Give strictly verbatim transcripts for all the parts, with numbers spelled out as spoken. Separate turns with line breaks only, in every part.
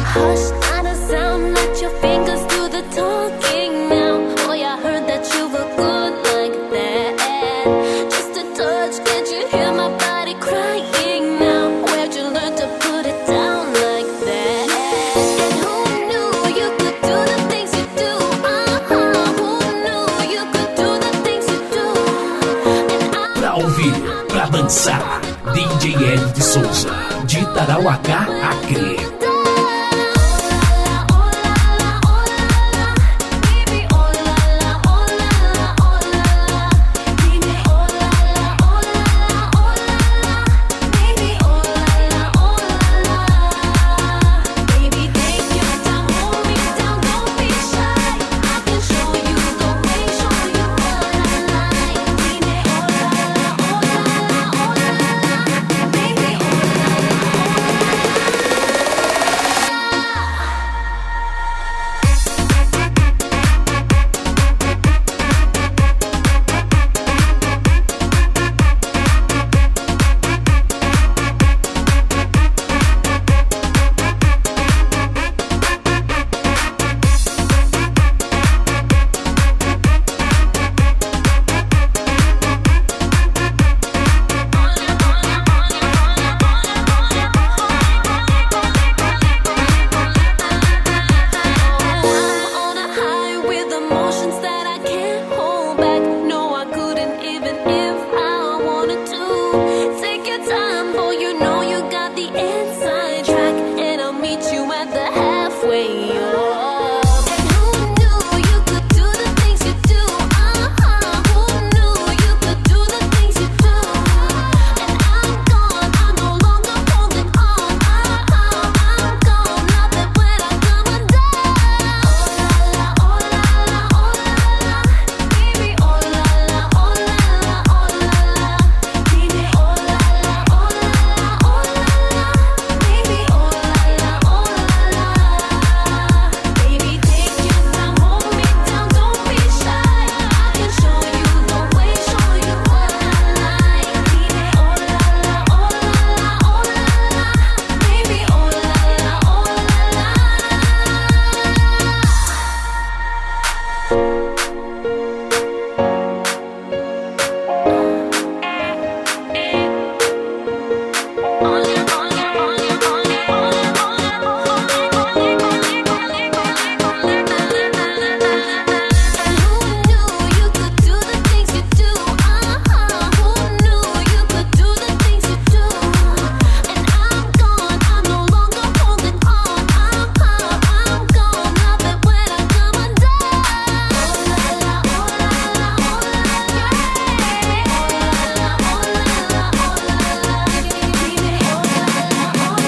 Hush, not a sound, let your fingers do the talking now. Oh yeah, I heard that you were good like that. Just a touch, can't you hear my body crying now? Where'd you learn to put it down like that? And who knew you could do the things you do? Uh-huh. Who knew you could do the things you do? And I
Pra ouvir, pra dançar, D J Hélio de Souza, de Tarauacá, Acre.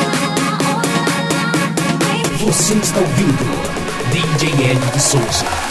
Você está ouvindo D J Hélio de Souza.